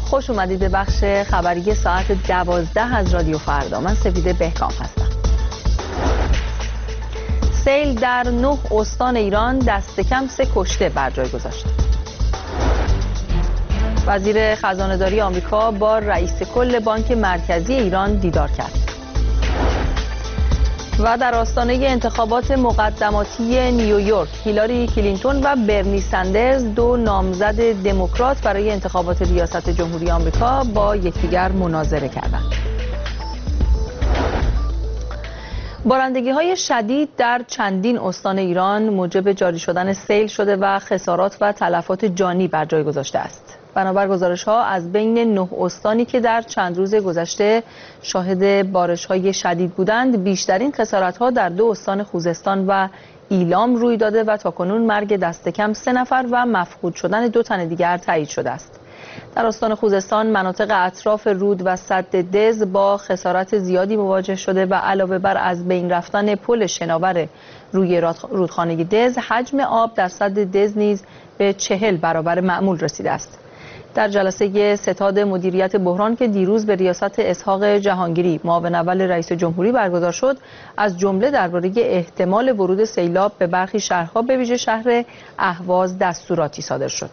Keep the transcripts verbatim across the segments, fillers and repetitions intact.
خوش اومدید به بخش خبری ساعت دوازده از رادیو فردا. من سپیده بهکام هستم. سیل در نه استان ایران دست کم سه کشته بر جای گذاشت. وزیر خزانه‌داری آمریکا با رئیس کل بانک مرکزی ایران دیدار کرد. و در آستانه انتخابات مقدماتی نیویورک، هیلاری کلینتون و برنی سندرز، دو نامزد دموکرات برای انتخابات ریاست جمهوری آمریکا، با یکدیگر مناظره کردند. بارندگی‌های شدید در چندین استان ایران موجب جاری شدن سیل شده و خسارات و تلفات جانی بر جای گذاشته است. بنابر گزارش‌ها از بین نه استانی که در چند روز گذشته شاهد بارش‌های شدید بودند، بیشترین خسارت‌ها در دو استان خوزستان و ایلام روی داده و تاکنون مرگ دست کم سه نفر و مفقود شدن دو تن دیگر تایید شده است. در استان خوزستان مناطق اطراف رود و سد دز با خسارت زیادی مواجه شده و علاوه بر از بین رفتن پل شناور روی رودخانه دز، حجم آب در سد دز نیز به چهل برابر معمول رسیده است. در جلسه ستاد مدیریت بحران که دیروز به ریاست اسحاق جهانگیری، معاون اول رئیس جمهوری، برگزار شد، از جمله درباره احتمال ورود سیلاب به برخی شهرها به ویژه شهر اهواز دستوراتی صادر شد.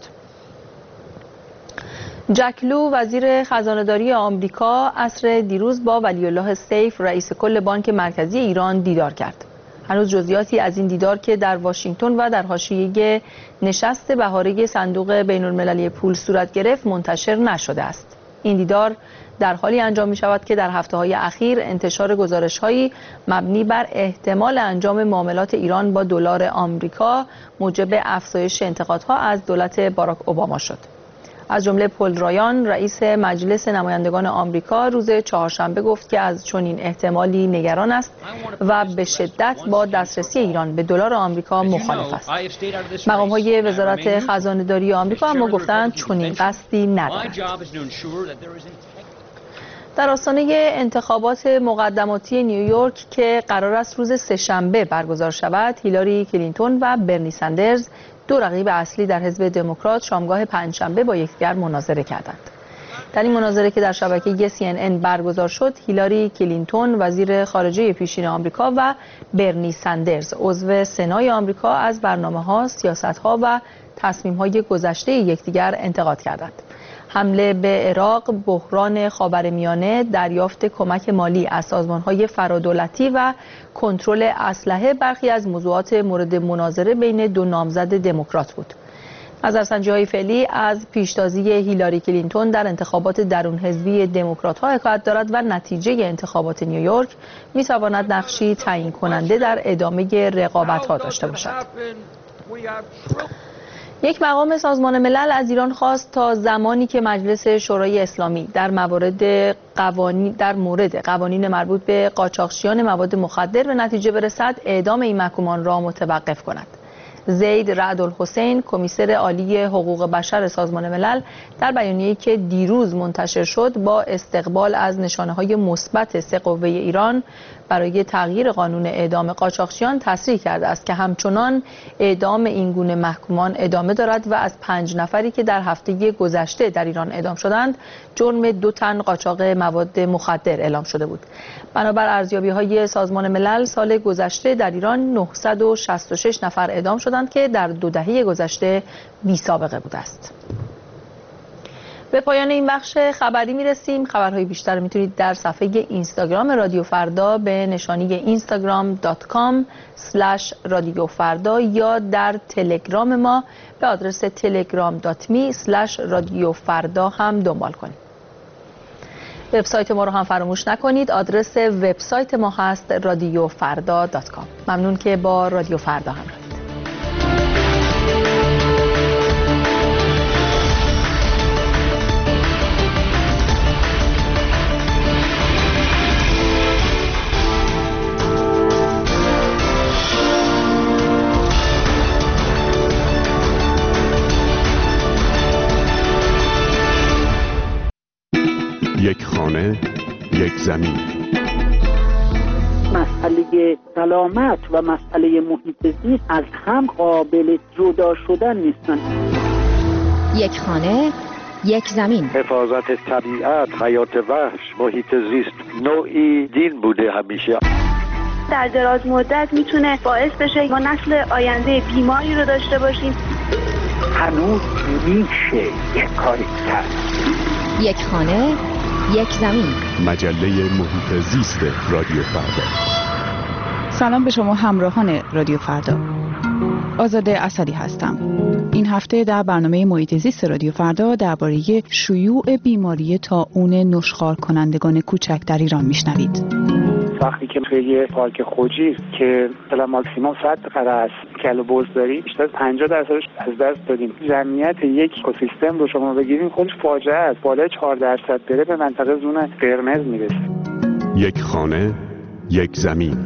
جک لو، وزیر خزانه‌داری آمریکا، عصر دیروز با ولی الله سیف، رئیس کل بانک مرکزی ایران، دیدار کرد. هنوز جزئیاتی از این دیدار که در واشنگتن و در حاشیه نشست بهاره صندوق بین‌المللی پول صورت گرفت منتشر نشده است. این دیدار در حالی انجام می شود که در هفته‌های اخیر انتشار گزارش‌هایی مبنی بر احتمال انجام معاملات ایران با دلار آمریکا موجب افزایش انتقادها از دولت باراک اوباما شد. از جمله پل رایان، رئیس مجلس نمایندگان آمریکا، روز چهارشنبه گفت که از چنین احتمالی نگران است و به شدت با دسترسی ایران به دلار آمریکا مخالف است. مقام‌های وزارت خزانه‌داری آمریکا اما گفتند چنین قصدی ندارند. در آستانه انتخابات مقدماتی نیویورک که قرار است روز سه‌شنبه برگزار شود، هیلاری کلینتون و برنی سندرز، دو رقیب اصلی در حزب دموکرات، شامگاه پنجشنبه با یکدیگر مناظره کردند. در این مناظره که در شبکه سی ان ان برگزار شد، هیلاری کلینتون، وزیر خارجه پیشین آمریکا، و برنی سندرز، عضو سنای آمریکا، از برنامه‌ها، سیاست‌ها و تصمیم‌های گذشته یکدیگر انتقاد کردند. حمله به عراق، بحران خاورمیانه، دریافت کمک مالی از سازمان‌های فرادولتی و کنترل اسلحه برخی از موضوعات مورد مناظره بین دو نامزد دموکرات بود. نظرسنجی‌های فعلی از پیشتازی هیلاری کلینتون در انتخابات درون حزبی دموکرات‌ها حکایت دارد و نتیجه انتخابات نیویورک می‌تواند نقشی تعیین کننده در ادامه رقابت‌ها داشته باشد. یک مقام سازمان ملل از ایران خواست تا زمانی که مجلس شورای اسلامی در موارد قوانین در مورد قوانین مربوط به قاچاقچیان مواد مخدر به نتیجه برسد، اعدام این محکومان را متوقف کند. زید رعد الحسین، کمیسر عالی حقوق بشر سازمان ملل، در بیانیه‌ای که دیروز منتشر شد، با استقبال از نشانه‌های مثبت سه قوه ایران برای تغییر قانون اعدام قاچاقچیان تصریح کرده است که همچنان اعدام این گونه محکومان ادامه دارد و از پنج نفری که در هفته گذشته در ایران اعدام شدند، جرم دو تن قاچاق مواد مخدر اعلام شده بود. بنابر ارزیابی‌های سازمان ملل، سال گذشته در ایران نهصد و شصت و شش نفر اعدام شدند که در دو دهه گذشته بی سابقه بوده است. به پایان این بخش خبری میرسیم. خبرهای بیشتر میتونید در صفحه اینستاگرام رادیو فردا به نشانی اینستاگرام دات کام اسلش رادیو فردا یا در تلگرام ما به آدرس تلگرام دات می اسلش رادیو فردا هم دنبال کنید. وبسایت ما رو هم فراموش نکنید. آدرس وبسایت ما هست رادیو فردا دات کام. ممنون که با رادیو فردا همراهید. یک خانه، یک زمین. مسئله سلامت و مسئله محیط زیست از هم قابل جدا شدن نیستن. یک خانه، یک زمین. حفاظت طبیعت، حیات وحش، محیط زیست نوعی دین بوده همیشه. در دراز مدت میتونه باعث بشه ما نسل آینده بیماری رو داشته باشیم. هنوز میشه یک کاری کرد. یک خانه، یک زمین. مجله محیط زیست رادیو فردا. سلام به شما همراهان رادیو فردا. آزاده اسدی هستم. این هفته در برنامه محیط زیست رادیو فردا درباره شیوع بیماری طاعون نشخوار کنندگان کوچک در ایران میشنوید. وقتی که توی پارک خوجی که مثلا ماکسیمم صد قره است کلو بز داریم، بیشتر از پنجاه درصدش از دست دادیم. جمعیت یک اکوسیستم رو شما بگیریم خودش فاجعه است. بالای چهار درصد بره به منطقه زون قرمز میرسه. یک خانه، یک زمین.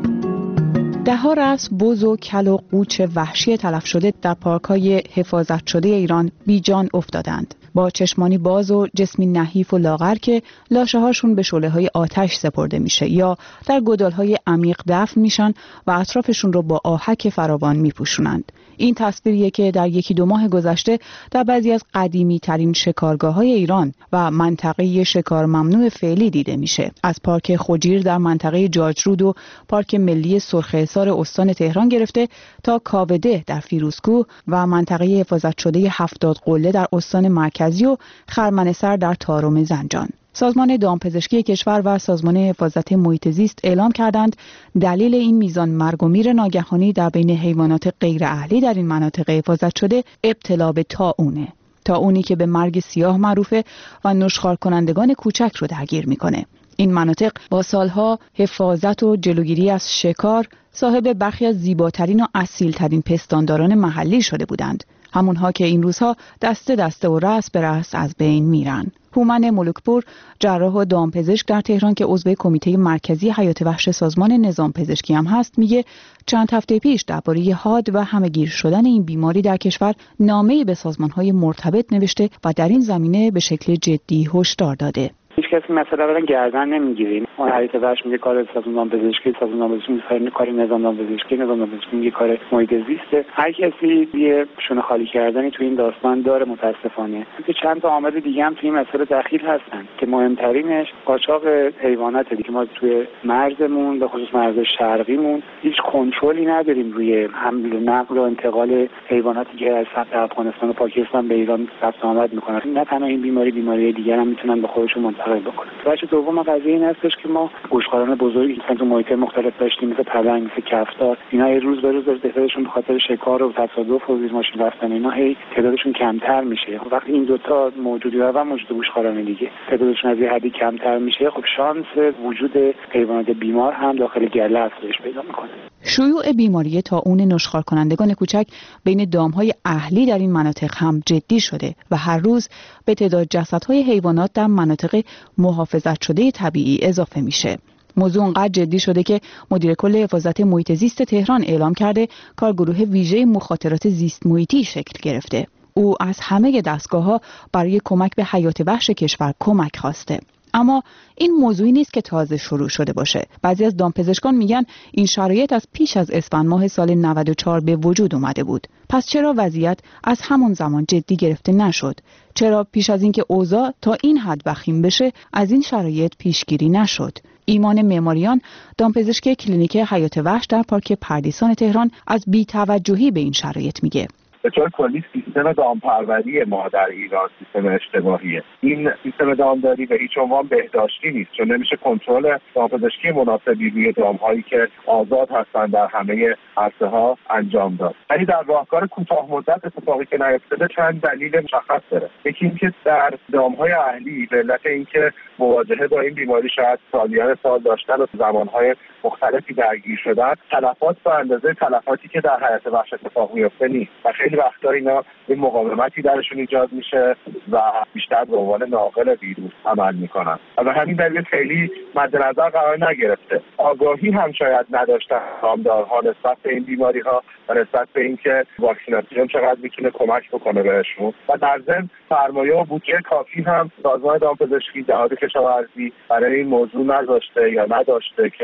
ده ها رأس بز و کل و قوچ وحشی تلف شده در پارک‌های حفاظت شده ایران بی جان افتادند، با چشمانی باز و جسمی نحیف و لاغر که لاشه هاشون به شعله‌های آتش سپرده میشه یا در گودال‌های عمیق دفن میشن و اطرافشون رو با آهک فراوان میپوشونند. این تصویریه که در یکی دو ماه گذشته در بعضی از قدیمی ترین شکارگاه‌های ایران و منطقه شکار ممنوع فعلی دیده میشه. از پارک خوجیر در منطقه جاجرود و پارک ملی سرخ استان تهران گرفته تا کاوده در فیروزکوه و منطقه حفاظت شده هفتاد قله در استان مرکزی و خرمنسر در تارم زنجان. سازمان دامپزشکی کشور و سازمان حفاظت محیط زیست اعلام کردند دلیل این میزان مرگ و میر ناگهانی در بین حیوانات غیر اهلی در این مناطق حفاظت شده ابتلا به طاعونه. طاعونی که به مرگ سیاه معروفه و نشخوار کنندگان کوچک رو درگیر میکنه. این مناطق با سالها حفاظت و جلوگیری از شکار صاحب برخی از زیباترین و اصیلترین پستانداران محلی شده بودند، همونها که این روزها دسته دسته و رأس به رأس از بین میرن. هومن ملکپور، جراح و دامپزشک در تهران که عضو کمیته مرکزی حیات وحش سازمان نظام پزشکی هم هست، میگه چند هفته پیش درباره حاد و همه‌گیر شدن این بیماری در کشور نامه‌ای به سازمان‌های مرتبط نوشته و در این زمینه به شکل جدی هشدار داده. هیچ کسی مثلا برای گردن نمیگیریم. اون حیات وحش میگه کار سازمان پزشکی، سازمان پزشکی میگه کار نظام پزشکی، نظام پزشکی میگه کار محیط زیست. هر کسی یه شونه خالی کردنی تو این داستان داره متاسفانه. که چند تا عامل دیگه هم تو این مسئله دخیل هستن که مهمترینش قاچاق حیواناته که ما توی مرزمون به خصوص مرز شرقیمون هیچ کنترلی نداریم روی حمل و نقل و انتقال حیواناتی که از سمت افغانستان و پاکستان به ایران رفت آمد میکنن. نه تنها این بیماری بیماری دیگر هم میتونن به خودشون منتقل بکنن. بخش دوم قضیه این هستش که ما گوشخواران بزرگی که تو محیط مختلف داشتیم، مثل پلنگ، مثل کفتار، اینا یه روز به روز تعدادشون به خاطر شکار و تصادف و زیر ماشین رفتن اینا هی تعدادشون کمتر میشه. خب وقتی این دوتا موجودی و موجود گوشخواران دیگه تعدادشون از یه حدی کمتر میشه، خب شانس وجود حیوانات بیمار هم داخل گله افزایش پیدا میکنه. شیوع بیماری طاعون نشخوار کنندگان کوچک بین دامهای اهلی در این مناطق هم جدی شده و هر روز به تعداد جسدهای حیوانات در مناطق محافظت شده طبیعی اضافه میشه. موضوع انقدر جدی شده که مدیر کل حفاظت محیط زیست تهران اعلام کرده کارگروه ویژه مخاطرات زیست محیطی شکل گرفته. او از همه دستگاه‌ها برای کمک به حیات وحش کشور کمک خواسته. اما این موضوعی نیست که تازه شروع شده باشه. بعضی از دامپزشکان میگن این شرایط از پیش از اسفند ماه سال نود و چهار به وجود اومده بود. پس چرا وضعیت از همون زمان جدی گرفته نشد؟ چرا پیش از اینکه اوضاع تا این حد وخیم بشه از این شرایط پیشگیری نشد؟ ایمان معماریان، دامپزشک کلینیک حیات وحش در پارک پردیسان تهران، از بی‌توجهی به این شرایط میگه. به طور کلی سیستم دامپروری ما در ایران سیستم اشتباهیه. این سیستم دامداری به هیچ عنوان بهداشتی نیست، چون نمیشه کنترل دامپزشکی مناسبی روی دامهایی که آزاد هستند در همه عرصه‌ها انجام داد. ولی در راهکار کوتاه مدت اتفاقی که نیفتاده چند دلیل مشخص داره. یکی اینکه در دامهای اهلی به علت اینکه مواجهه با این بیماری شاید سالیان سال داشتن و زمانهای مختلفی درگیر شدن، تلفات به اندازه تلفاتی که در حیات وحش اتفاق میفته نیست و خیلی وقتا اینا این مقاومتی درشون ایجاد میشه و بیشتر به عنوان ناقل ویروس عمل میکنن و به همین دلیل خیلی مد نظر قرار نگرفته. آگاهی هم شاید نداشتن دامدارها نسبت به این بیماری ها و نسبت به اینکه واکسیناسیون چقدر میتونه کمک بکنه بهشون و در ضمن سرمایه و بودجه کافی هم سازمان دامپزشکی جهاد کشاورزی برای این موضوع نذاشته یا نداشته که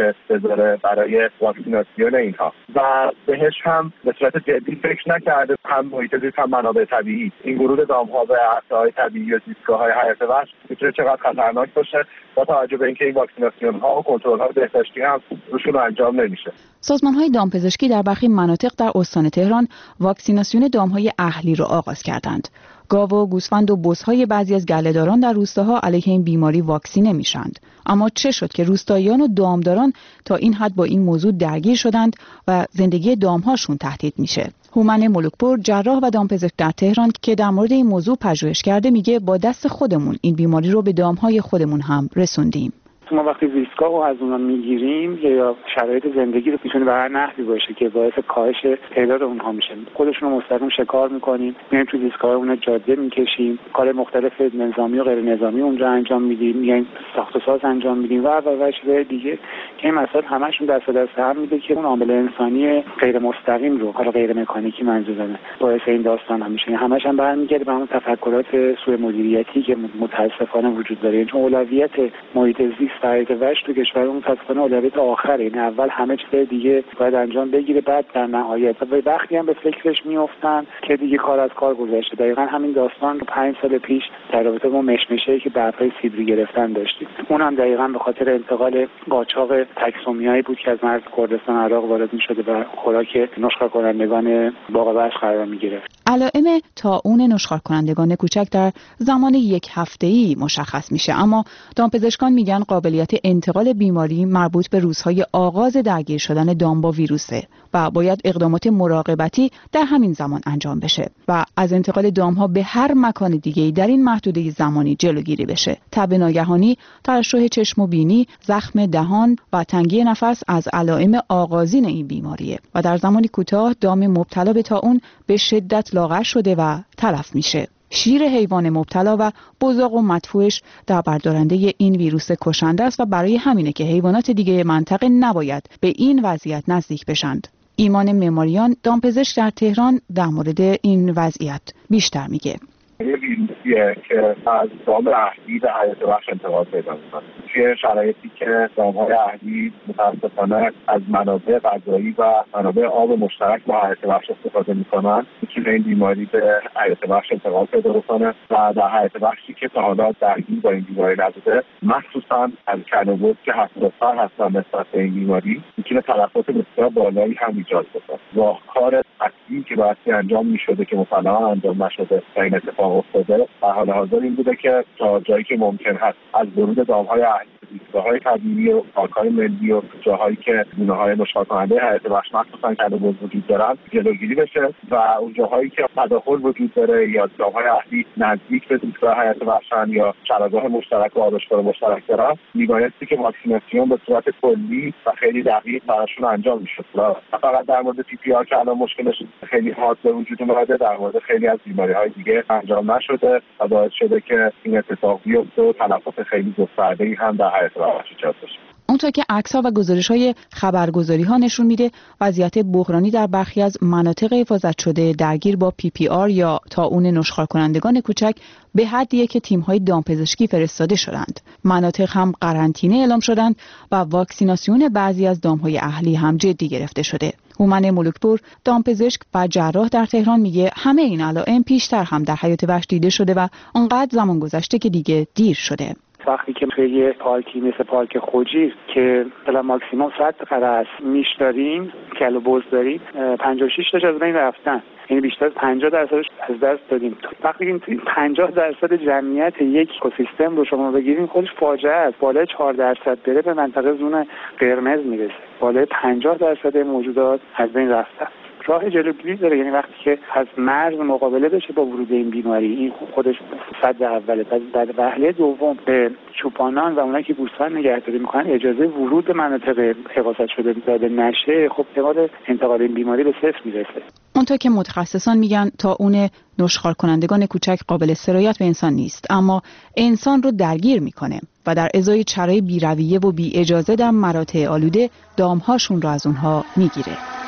داره برای واکسیناسیون اینها و بهش هم به صورت جدی فکر نکرده، هم محیط زیست هم منابع طبیعی. این ورود دام‌ها به عرصه‌های طبیعی و زیستگاه‌های حیات وحش میتونه چقدر خطرناک باشه با توجه به اینکه این واکسیناسیون‌ها و کنترل‌های بهداشتی هم روشون انجام نمیشه. سازمان‌های دامپزشکی در برخی مناطق در استان تهران واکسیناسیون دام‌های اهلی را آغاز کردند. گاو و گوسفند و بزهای بعضی از گله‌داران در روستاها علیه این بیماری واکسینه میشند. اما چه شد که روستاییان و دامداران تا این حد با این موضوع درگیر شدند و زندگی دامهاشون تهدید میشه؟ هومن ملوکپور، جراح و دامپزشک در تهران که در مورد این موضوع پژوهش کرده، میگه با دست خودمون این بیماری رو به دامهای خودمون هم رسوندیم. ما وقتی زیستگاه رو از اونا میگیریم یا شرایط زندگی رو میتونه به هر نحوی باشه که باعث کاهش تعداد اونها میشه، خودشون رو مستقیم شکار میکنیم، میایم تو زیستگاه اونها جاده میکشیم، کار مختلف نظامی و غیر نظامی اونجا انجام میدیم، میایم ساخت و ساز انجام میدیم و و و چیزای دیگه که این مسائل همشون دست به دست هم میده که اون عامل انسانی غیر مستقیم رو، حالا غیر مکانیکی منظورمه، باعث این داستان هم میشه. همش هم برمیگرده به همون تفکرات سوء مدیریتی که متاسفانه وجود داره، چون اولویت محیط زیست حیات وحش تو کشورمون متاسفانه اولویت آخره، این اول همه چیز دیگه باید انجام بگیره، بعد در نهایت و وقتی هم به فکرش میافتن که دیگه کار از کار گذشته. دقیقاً همین داستان پنج سال پیش در رابطه با مشمشه‌ای که برفای سیبری گرفتن داشتیم، اون هم دقیقاً به خاطر انتقال قاچاق تکسومیایی بود که از مرز کردستان عراق وارد می‌شده و خوراک نشخوار کنندگان باغ وحش قرار می‌گرفت. علائم طاعون نشخوار کنندگان کوچک در زمان یک هفته‌ای مشخص میشه، اما دامپزشکان میگن قابلیت انتقال بیماری مربوط به روزهای آغاز درگیر شدن دام با ویروسه و باید اقدامات مراقبتی در همین زمان انجام بشه و از انتقال دامها به هر مکان دیگه‌ای در این محدوده زمانی جلوگیری بشه. تب ناگهانی، ترشح چشم و بینی، زخم دهان و تنگی نفس از علائم آغازین این بیماریه و در زمانی کوتاه دام مبتلا به طاعون به شدت لاغر شده و تلف میشه. شیر حیوان مبتلا و بزاق و مدفوعش در بردارنده این ویروس کشنده است و برای همینه که حیوانات دیگه منطقه نباید به این وضعیت نزدیک بشند. ایمان معماریان، دامپزشک در تهران، در مورد این وضعیت بیشتر میگه. یه ویروسیه که از دام اهلی به حیات وحش انتقال پیدا میکنه. توی شرایطی که دام‌های اهلی متاسفانه از منابع غذایی و منابع آب مشترک با حیات وحش استفاده میکنن، میتونه این بیماری به حیات وحش انتقال پیدا بکنه و در حیات وحشی که تا حالا درگیر با این بیماری نبوده، مخصوصا از کلوبوز که حساس‌تر هستن نسبت به این بیماری، میتونه تلفات بسیار بالایی هم ایجاد بکنه. راهکار اصلی که باید انجام میشده که مثلا انجام نشده و این اتفاق افتاده در حال حاضر این بوده که تا جایی که ممکن هست از ورود دام‌های اهلی، زیستگاه‌های طبیعی و پارک‌های ملی و جاهایی که گونه‌های نشخوار کننده حیات وحش مخصوصا کلوبوز وجود دارن جلوگیری بشه و اون جاهایی که تداخل وجود داره یا دام‌های اهلی نزدیک به زیستگاه حیات وحشن یا چراگاه مشترک و آرایشگاه مشترک دارن، میبایستی که واکسیناسیون به صورت کلی و خیلی دقیق براشون انجام میشد. و فقط در مورد پی پی آر که الان مشکلش خیلی حاد به وجود اومده، در مورد خیلی از بیماری‌های دیگه انجام نشده و باعث شده که این اتفاق بیفته و تلفات خیلی گسترده‌ای هم در حیات وحش ایجاد بشه. اونطور که عکس‌ها و گزارش‌های خبرگزاری‌ها نشون میده، وضعیت بحرانی در برخی از مناطق حفاظت شده درگیر با پی پی آر یا طاعون نشخوار کنندگان کوچک به حدیه که تیم‌های دامپزشکی فرستاده شدند. مناطق هم قرنطینه اعلام شدند و واکسیناسیون بعضی از دام‌های اهلی هم جدی گرفته شده. هومن ملوکپور، دامپزشک و جراح در تهران، میگه همه این علائم پیشتر هم در حیات وحش دیده شده و انقدر زمان گذشته که دیگه دیر شده. وقتی که توی یه پارکی مثل پارک خوجیر که مثلا ماکسیموم صد قره است میش داریم، کلوبوز داریم، پنجاه و شش تاش از بین رفتن، یعنی بیشتر از پنجاه درصدش از دست دادیم. وقتی این پنجاه درصد جمعیت یک اکوسیستم رو شما بگیریم خودش فاجعه است. بالای چهار درصد بره به منطقه زون قرمز میرسه. بالای پنجاه درصد موجودات از بین رفتن. راه جلوگیری داره، یعنی وقتی که از مرز مقابله بشه با ورود این بیماری، این خودش صد اوله. بعد وهله دوم به چوپانان و اونایی که گوسفند نگهداری میکنن اجازه ورود به مناطق حفاظت شده داده نشه، خب احتمال انتقال این بیماری به صفر میرسه. اونطور که متخصصان میگن طاعون نشخوار کنندگان کوچک قابل سرایت به انسان نیست، اما انسان رو درگیر میکنه و در ازای چرای بی‌رویه و بی اجازه در مراتع آلوده دامهاشون رو از اونها میگیره.